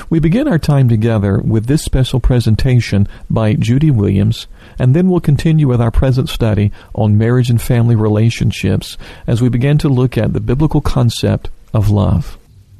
We begin our time together with this special presentation by Judy Williams, and then we'll continue with our present study on marriage and family relationships as we begin to look at the biblical concept of love.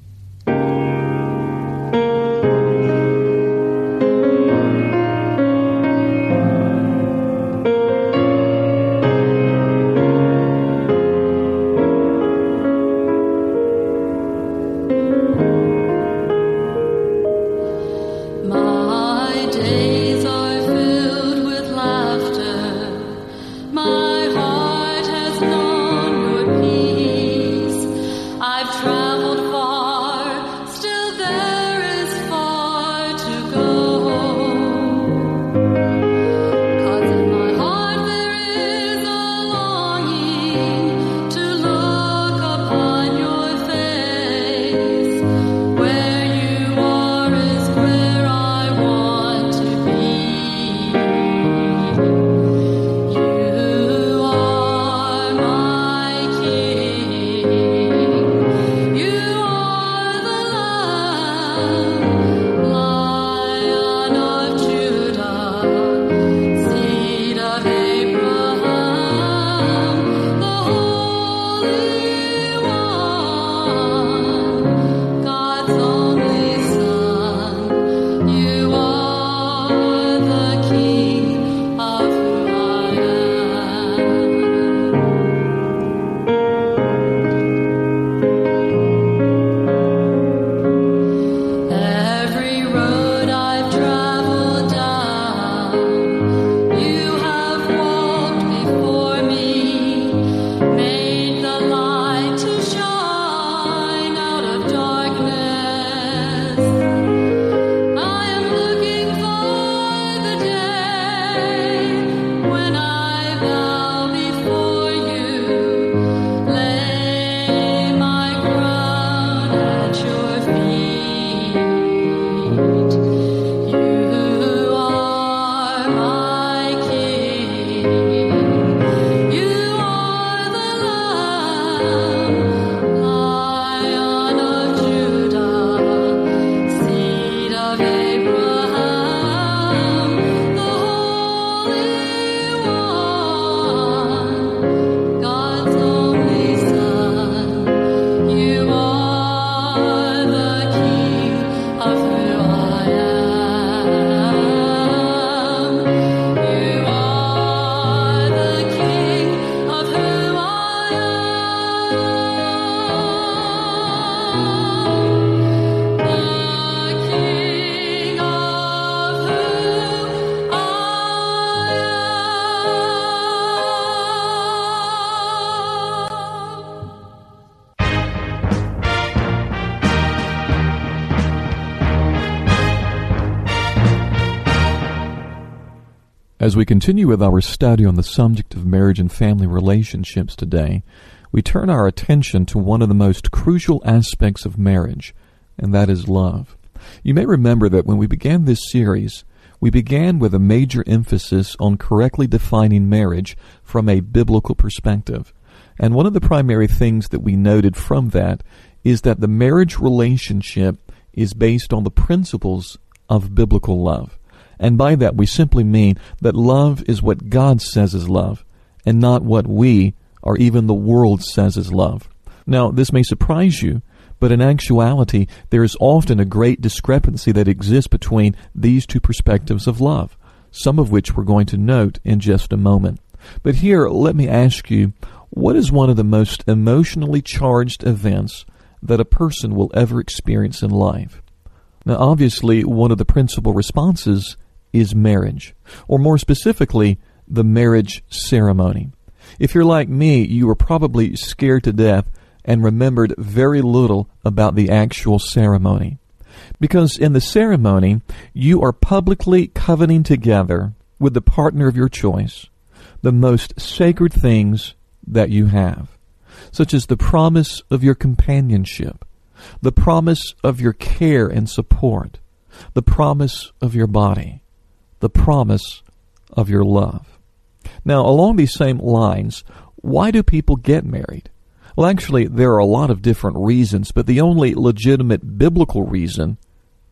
As we continue with our study on the subject of marriage and family relationships today, we turn our attention to one of the most crucial aspects of marriage, and that is love. You may remember that when we began this series, we began with a major emphasis on correctly defining marriage from a biblical perspective. And one of the primary things that we noted from that is that the marriage relationship is based on the principles of biblical love. And by that we simply mean that love is what God says is love, and not what we or even the world says is love. Now, this may surprise you, but in actuality, there is often a great discrepancy that exists between these two perspectives of love, some of which we're going to note in just a moment. But here, let me ask you, what is one of the most emotionally charged events that a person will ever experience in life? Now, obviously, one of the principal responses is marriage, or more specifically, the marriage ceremony. If you're like me, you were probably scared to death and remembered very little about the actual ceremony. Because in the ceremony, you are publicly covenanting together with the partner of your choice the most sacred things that you have, such as the promise of your companionship, the promise of your care and support, the promise of your body, the promise of your love. Now, along these same lines, why do people get married? Well, actually, there are a lot of different reasons, but the only legitimate biblical reason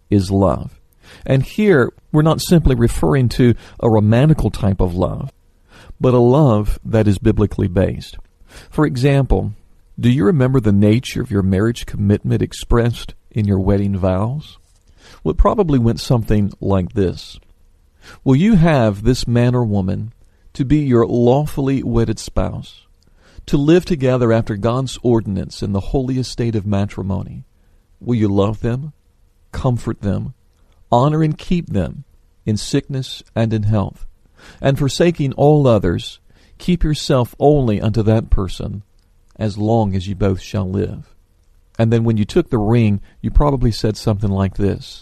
is love. And here, we're not simply referring to a romantical type of love, but a love that is biblically based. For example, do you remember the nature of your marriage commitment expressed in your wedding vows? Well, it probably went something like this. Will you have this man or woman to be your lawfully wedded spouse, to live together after God's ordinance in the holy estate of matrimony? Will you love them, comfort them, honor and keep them in sickness and in health, and forsaking all others, keep yourself only unto that person, as long as you both shall live? And then when you took the ring, you probably said something like this: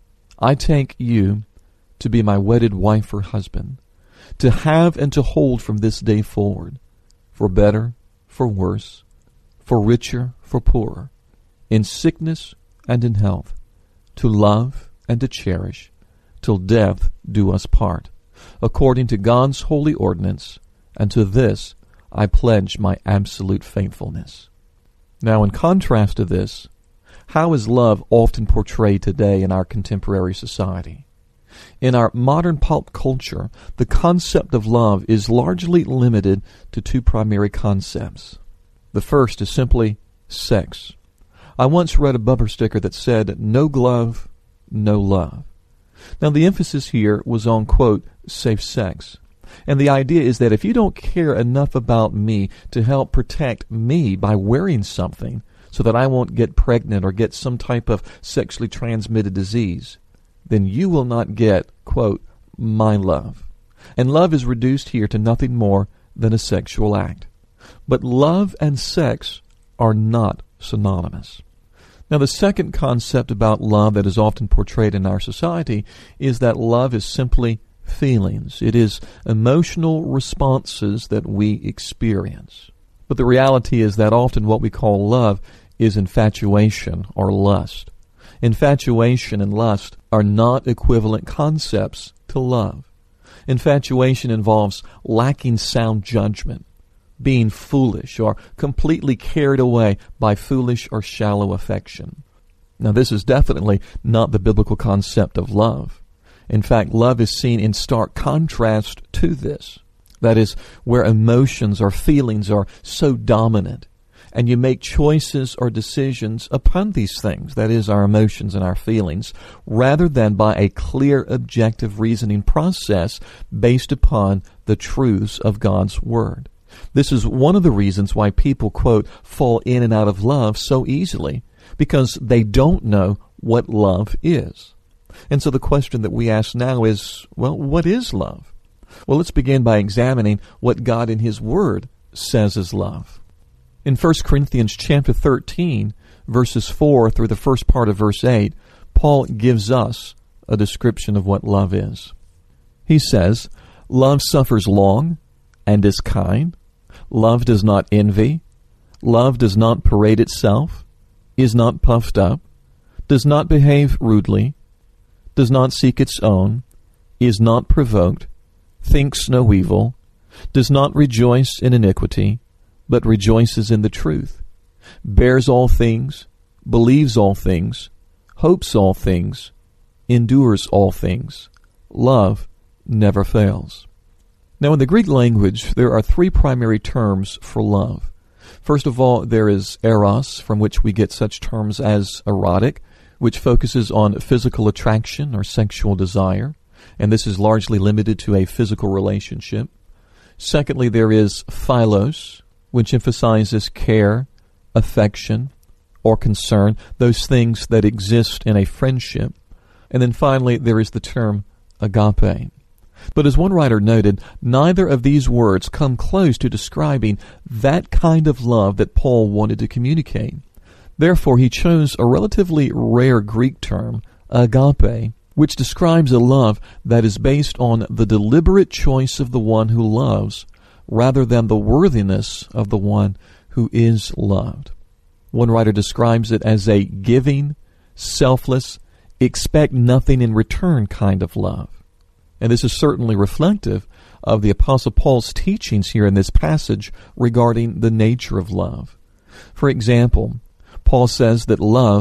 I take you to be my wedded wife or husband, to have and to hold from this day forward, for better, for worse, for richer, for poorer, in sickness and in health, to love and to cherish, till death do us part, according to God's holy ordinance, and to this I pledge my absolute faithfulness. Now, in contrast to this, how is love often portrayed today in our contemporary society? In our modern pop culture, the concept of love is largely limited to two primary concepts. The first is simply sex. I once read a bumper sticker that said, "No glove, no love." Now, the emphasis here was on, quote, safe sex. And the idea is that if you don't care enough about me to help protect me by wearing something so that I won't get pregnant or get some type of sexually transmitted disease, then you will not get, quote, my love. And love is reduced here to nothing more than a sexual act. But love and sex are not synonymous. Now, the second concept about love that is often portrayed in our society is that love is simply feelings. It is emotional responses that we experience. But the reality is that often what we call love is infatuation or lust. Infatuation and lust are not equivalent concepts to love. Infatuation involves lacking sound judgment, being foolish or completely carried away by foolish or shallow affection. Now, this is definitely not the biblical concept of love. In fact, love is seen in stark contrast to this. That is, where emotions or feelings are so dominant, and you make choices or decisions upon these things, that is, our emotions and our feelings, rather than by a clear, objective reasoning process based upon the truths of God's Word. This is one of the reasons why people, quote, fall in and out of love so easily, because they don't know what love is. And so the question that we ask now is, well, what is love? Well, let's begin by examining what God in His Word says is love. In 1 Corinthians chapter 13, verses 4 through the first part of verse 8, Paul gives us a description of what love is. He says, love suffers long and is kind. Love does not envy. Love does not parade itself, is not puffed up, does not behave rudely, does not seek its own, is not provoked, thinks no evil, does not rejoice in iniquity, but rejoices in the truth, bears all things, believes all things, hopes all things, endures all things. Love never fails. Now, in the Greek language, there are three primary terms for love. First of all, there is eros, from which we get such terms as erotic, which focuses on physical attraction or sexual desire, and this is largely limited to a physical relationship. Secondly, there is philos, which emphasizes care, affection, or concern, those things that exist in a friendship. And then finally, there is the term agape. But as one writer noted, neither of these words come close to describing that kind of love that Paul wanted to communicate. Therefore, he chose a relatively rare Greek term, agape, which describes a love that is based on the deliberate choice of the one who loves, rather than the worthiness of the one who is loved. One writer describes it as a giving, selfless, expect nothing in return kind of love. And this is certainly reflective of the Apostle Paul's teachings here in this passage regarding the nature of love. For example, Paul says that love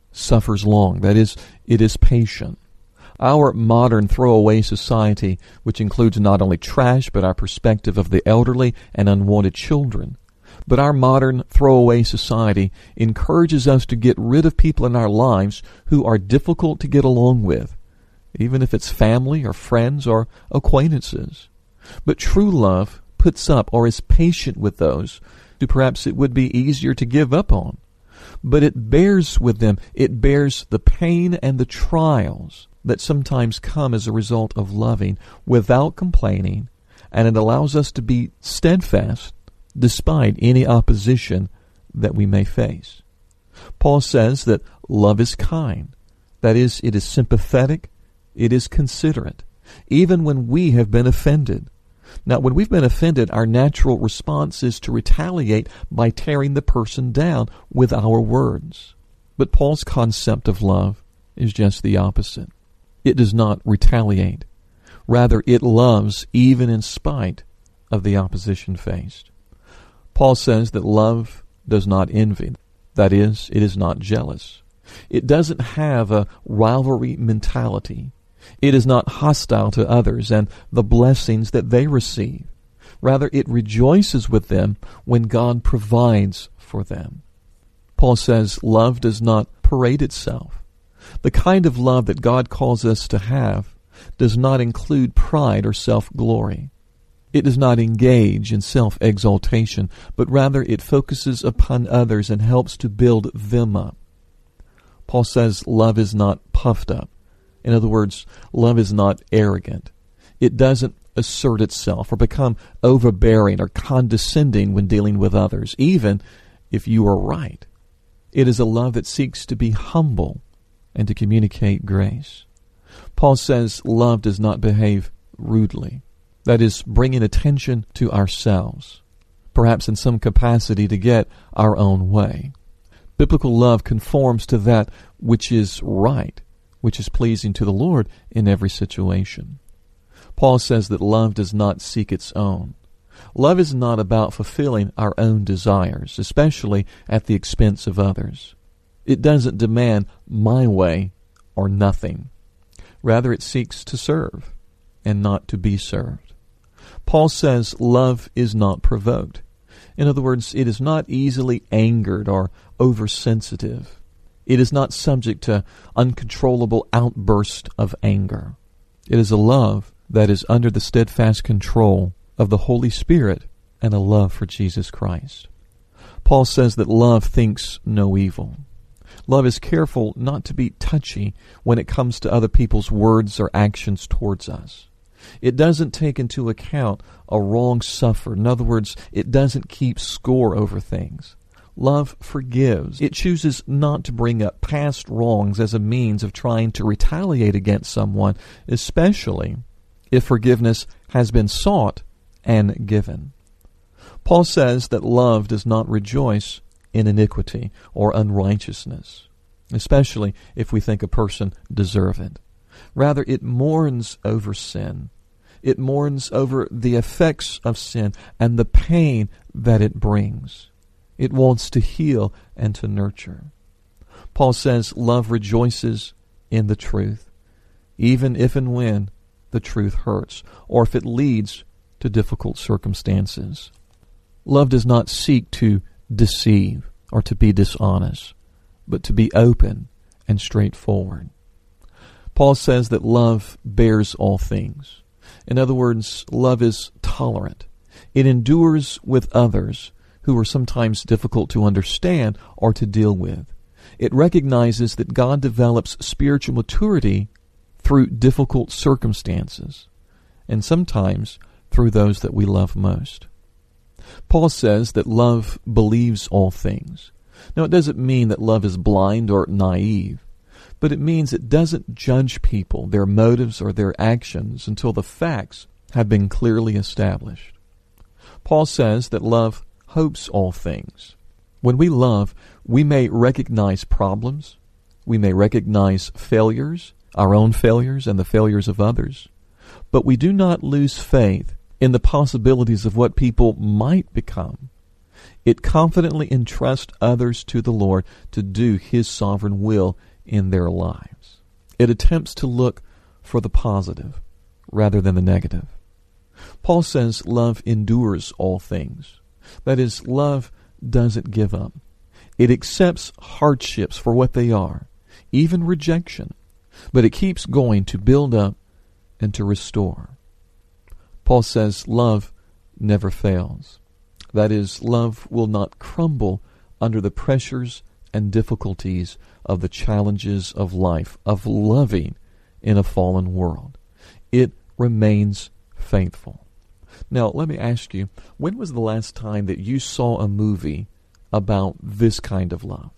suffers long. That is, it is patient. Our modern throwaway society, which includes not only trash, but our perspective of the elderly and unwanted children, but our modern throwaway society encourages us to get rid of people in our lives who are difficult to get along with, even if it's family or friends or acquaintances. But true love puts up or is patient with those who perhaps it would be easier to give up on. But it bears with them. It bears the pain and the trials that sometimes come as a result of loving without complaining, and it allows us to be steadfast despite any opposition that we may face. Paul says that love is kind. That is, it is sympathetic, it is considerate, even when we have been offended. Now, when we've been offended, our natural response is to retaliate by tearing the person down with our words. But Paul's concept of love is just the opposite. It does not retaliate. Rather, it loves even in spite of the opposition faced. Paul says that love does not envy. That is, it is not jealous. It doesn't have a rivalry mentality. It is not hostile to others and the blessings that they receive. Rather, it rejoices with them when God provides for them. Paul says love does not parade itself. The kind of love that God calls us to have does not include pride or self-glory. It does not engage in self-exaltation, but rather it focuses upon others and helps to build them up. Paul says love is not puffed up. In other words, love is not arrogant. It doesn't assert itself or become overbearing or condescending when dealing with others, even if you are right. It is a love that seeks to be humble and to communicate grace. Paul says love does not behave rudely. That is, bringing attention to ourselves, perhaps in some capacity to get our own way. Biblical love conforms to that which is right, which is pleasing to the Lord in every situation. Paul says that love does not seek its own. Love is not about fulfilling our own desires, especially at the expense of others. It doesn't demand my way or nothing. Rather, it seeks to serve and not to be served. Paul says love is not provoked. In other words, it is not easily angered or oversensitive. It is not subject to uncontrollable outbursts of anger. It is a love that is under the steadfast control of the Holy Spirit and a love for Jesus Christ. Paul says that love thinks no evil. Love is careful not to be touchy when it comes to other people's words or actions towards us. It doesn't take into account a wrong suffered. In other words, it doesn't keep score over things. Love forgives. It chooses not to bring up past wrongs as a means of trying to retaliate against someone, especially if forgiveness has been sought and given. Paul says that love does not rejoice in iniquity or unrighteousness, especially if we think a person deserves it. Rather, it mourns over sin. It mourns over the effects of sin and the pain that it brings. It wants to heal and to nurture. Paul says love rejoices in the truth, even if and when the truth hurts, or if it leads to difficult circumstances. Love does not seek to deceive or to be dishonest, but to be open and straightforward. Paul says that love bears all things. In other words, love is tolerant. It endures with others who are sometimes difficult to understand or to deal with. It recognizes that God develops spiritual maturity through difficult circumstances, and sometimes through those that we love most. Paul says that love believes all things. Now, it doesn't mean that love is blind or naive, but it means it doesn't judge people, their motives, or their actions until the facts have been clearly established. Paul says that love hopes all things. When we love, we may recognize problems, we may recognize failures, our own failures and the failures of others, but we do not lose faith in the possibilities of what people might become. It confidently entrusts others to the Lord to do His sovereign will in their lives. It attempts to look for the positive rather than the negative. Paul says love endures all things. That is, love doesn't give up. It accepts hardships for what they are, even rejection, but it keeps going to build up and to restore. Paul says love never fails. That is, love will not crumble under the pressures and difficulties of the challenges of life, of loving in a fallen world. It remains faithful. Now, let me ask you, when was the last time that you saw a movie about this kind of love?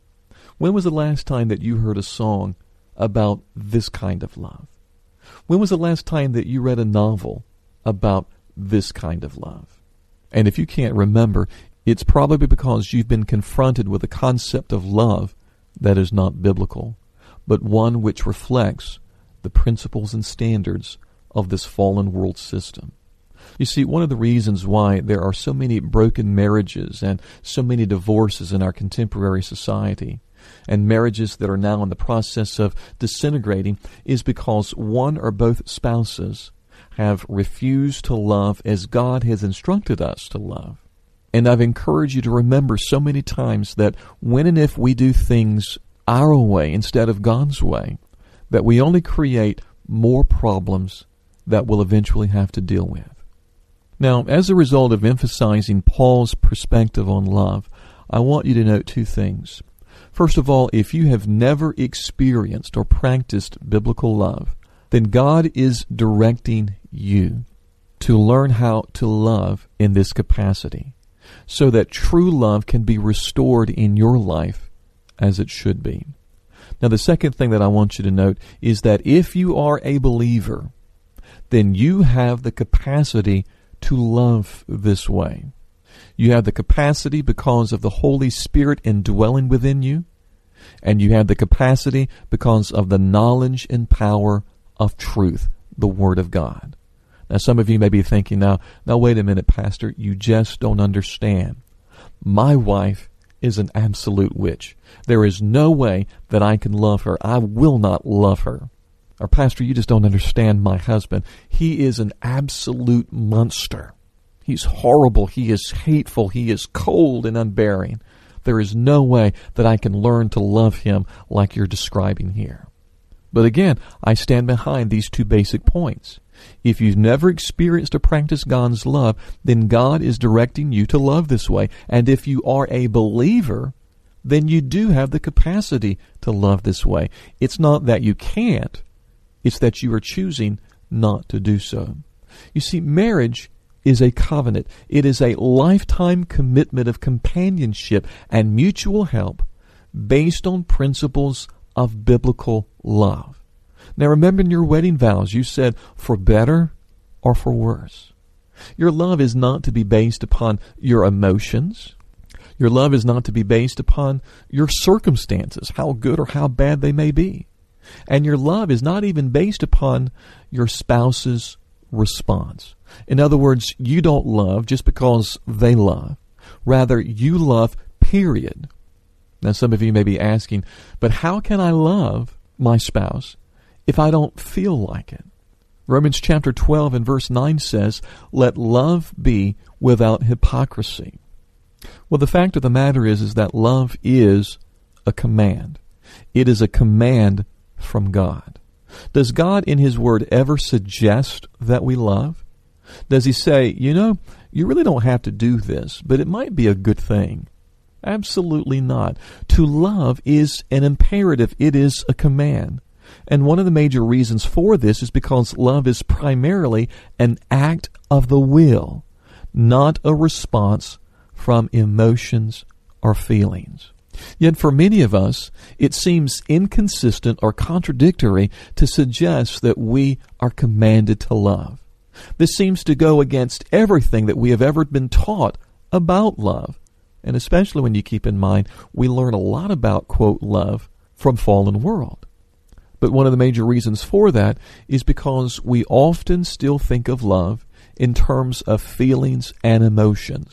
When was the last time that you heard a song about this kind of love? When was the last time that you read a novel about this kind of love? And if you can't remember, it's probably because you've been confronted with a concept of love that is not biblical, but one which reflects the principles and standards of this fallen world system. You see, one of the reasons why there are so many broken marriages and so many divorces in our contemporary society, and marriages that are now in the process of disintegrating, is because one or both spouses have refused to love as God has instructed us to love. And I've encouraged you to remember so many times that when and if we do things our way instead of God's way, that we only create more problems that we'll eventually have to deal with. Now, as a result of emphasizing Paul's perspective on love, I want you to note two things. First of all, if you have never experienced or practiced biblical love, then God is directing you to learn how to love in this capacity, so that true love can be restored in your life as it should be. Now, the second thing that I want you to note is that if you are a believer, then you have the capacity to love this way. You have the capacity because of the Holy Spirit indwelling within you, and you have the capacity because of the knowledge and power of truth, the Word of God. Now, some of you may be thinking, now wait a minute, Pastor, you just don't understand. My wife is an absolute witch. There is no way that I can love her. I will not love her. Or, Pastor, you just don't understand my husband. He is an absolute monster. He's horrible. He is hateful. He is cold and unbearing. There is no way that I can learn to love him like you're describing here. But again, I stand behind these two basic points. If you've never experienced or practiced God's love, then God is directing you to love this way. And if you are a believer, then you do have the capacity to love this way. It's not that you can't. It's that you are choosing not to do so. You see, marriage is a covenant. It is a lifetime commitment of companionship and mutual help based on principles of biblical love. Now, remember in your wedding vows, you said for better or for worse. Your love is not to be based upon your emotions. Your love is not to be based upon your circumstances, how good or how bad they may be. And your love is not even based upon your spouse's response. In other words, you don't love just because they love. Rather, you love, period. Now, some of you may be asking, but how can I love my spouse if I don't feel like it? Romans chapter 12 and verse 9 says, let love be without hypocrisy. Well, the fact of the matter is that love is a command. It is a command from God. Does God in His Word ever suggest that we love? Does He say, you really don't have to do this, but it might be a good thing? Absolutely not. To love is an imperative. It is a command. And one of the major reasons for this is because love is primarily an act of the will, not a response from emotions or feelings. Yet for many of us, it seems inconsistent or contradictory to suggest that we are commanded to love. This seems to go against everything that we have ever been taught about love. And especially when you keep in mind, we learn a lot about, quote, love from fallen world. But one of the major reasons for that is because we often still think of love in terms of feelings and emotions.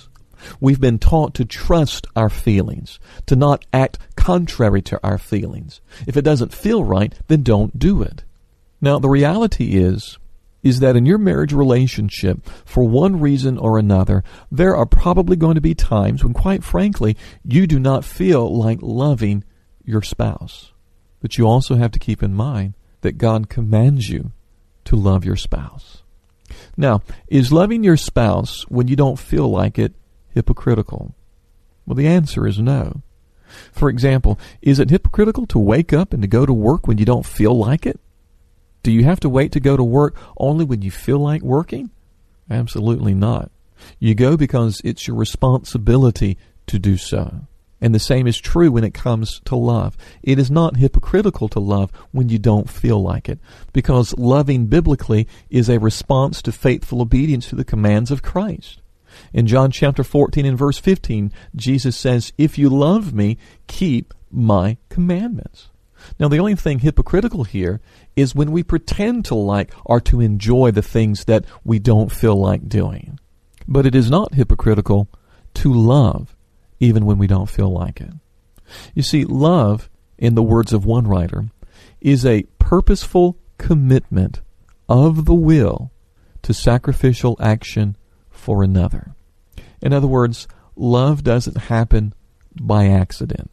We've been taught to trust our feelings, to not act contrary to our feelings. If it doesn't feel right, then don't do it. Now, the reality is that in your marriage relationship, for one reason or another, there are probably going to be times when, quite frankly, you do not feel like loving your spouse. But you also have to keep in mind that God commands you to love your spouse. Now, is loving your spouse when you don't feel like it hypocritical? Well, the answer is no. For example, is it hypocritical to wake up and to go to work when you don't feel like it? Do you have to wait to go to work only when you feel like working? Absolutely not. You go because it's your responsibility to do so. And the same is true when it comes to love. It is not hypocritical to love when you don't feel like it, because loving biblically is a response to faithful obedience to the commands of Christ. In John chapter 14 and verse 15, Jesus says, "If you love me, keep my commandments." Now, the only thing hypocritical here is when we pretend to like or to enjoy the things that we don't feel like doing. But it is not hypocritical to love even when we don't feel like it. You see, love, in the words of one writer, is a purposeful commitment of the will to sacrificial action for another. In other words, love doesn't happen by accident.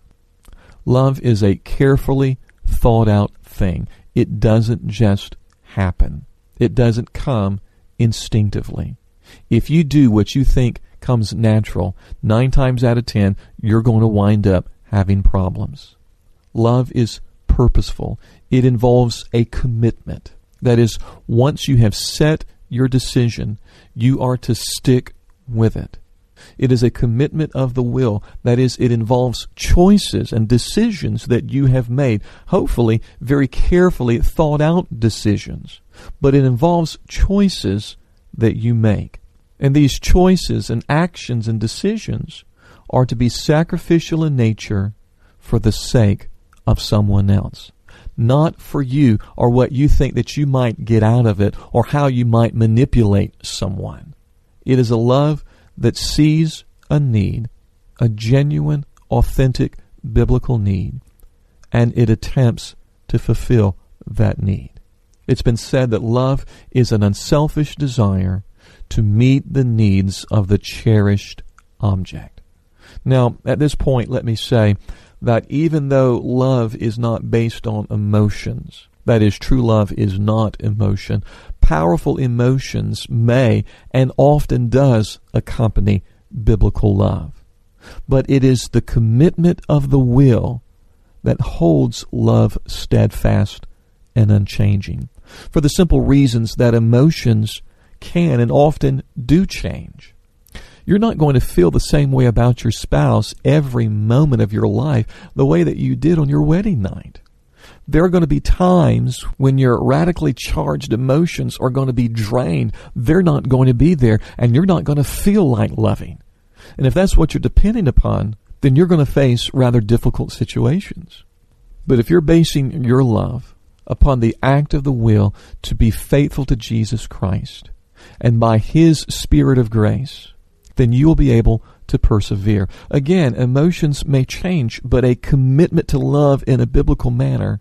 Love is a carefully thought out thing. It doesn't just happen. It doesn't come instinctively. If you do what you think comes natural, 9 times out of 10, you're going to wind up having problems. Love is purposeful. It involves a commitment. That is, once you have set your decision, you are to stick with it. It is a commitment of the will. That is, it involves choices and decisions that you have made, hopefully very carefully thought out decisions. But it involves choices that you make. And these choices and actions and decisions are to be sacrificial in nature for the sake of someone else. Not for you or what you think that you might get out of it or how you might manipulate someone. It is a love that sees a need, a genuine, authentic, biblical need, and it attempts to fulfill that need. It's been said that love is an unselfish desire to meet the needs of the cherished object. Now, at this point, let me say that even though love is not based on emotions, that is, true love is not emotion, powerful emotions may and often does accompany biblical love. But it is the commitment of the will that holds love steadfast and unchanging, for the simple reasons that emotions can and often do change. You're not going to feel the same way about your spouse every moment of your life the way that you did on your wedding night. There are going to be times when your radically charged emotions are going to be drained. They're not going to be there, and you're not going to feel like loving. And if that's what you're depending upon, then you're going to face rather difficult situations. But if you're basing your love upon the act of the will to be faithful to Jesus Christ, and by His Spirit of grace, then you will be able to persevere. Again, emotions may change, but a commitment to love in a biblical manner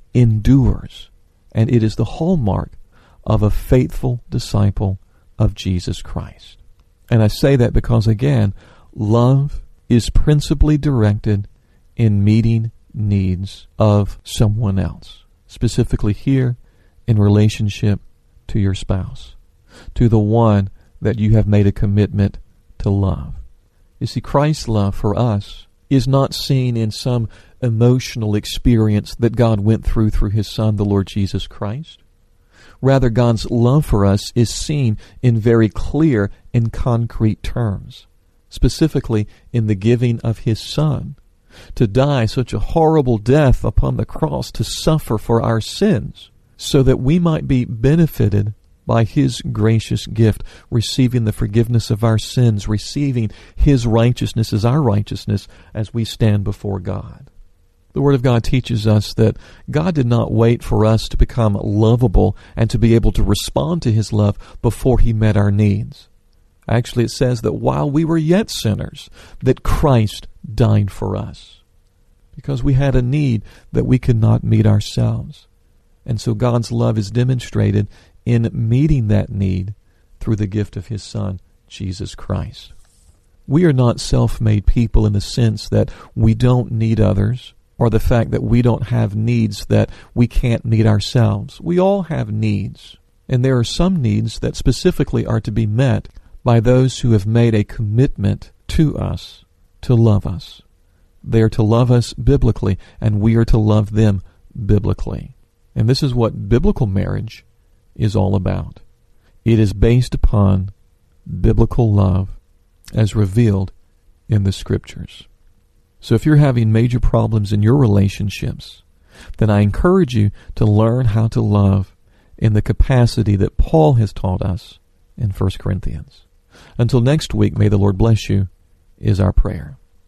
endures. And it is the hallmark of a faithful disciple of Jesus Christ. And I say that because, again, love is principally directed in meeting needs of someone else, specifically here in relationship to your spouse, to the one that you have made a commitment to love. You see, Christ's love for us is not seen in some emotional experience that God went through His Son, the Lord Jesus Christ. Rather, God's love for us is seen in very clear and concrete terms, specifically in the giving of His Son, to die such a horrible death upon the cross, to suffer for our sins, so that we might be benefited by His gracious gift, receiving the forgiveness of our sins, receiving His righteousness as our righteousness as we stand before God. The Word of God teaches us that God did not wait for us to become lovable and to be able to respond to His love before He met our needs. Actually, it says that while we were yet sinners, that Christ died for us. Because we had a need that we could not meet ourselves. And so God's love is demonstrated in meeting that need through the gift of His Son, Jesus Christ. We are not self-made people in the sense that we don't need others, or the fact that we don't have needs that we can't meet ourselves. We all have needs. And there are some needs that specifically are to be met by those who have made a commitment to us to love us. They are to love us biblically, and we are to love them biblically. And this is what biblical marriage is all about. It is based upon biblical love as revealed in the Scriptures. So if you're having major problems in your relationships, then I encourage you to learn how to love in the capacity that Paul has taught us in 1 Corinthians. Until next week, may the Lord bless you, is our prayer.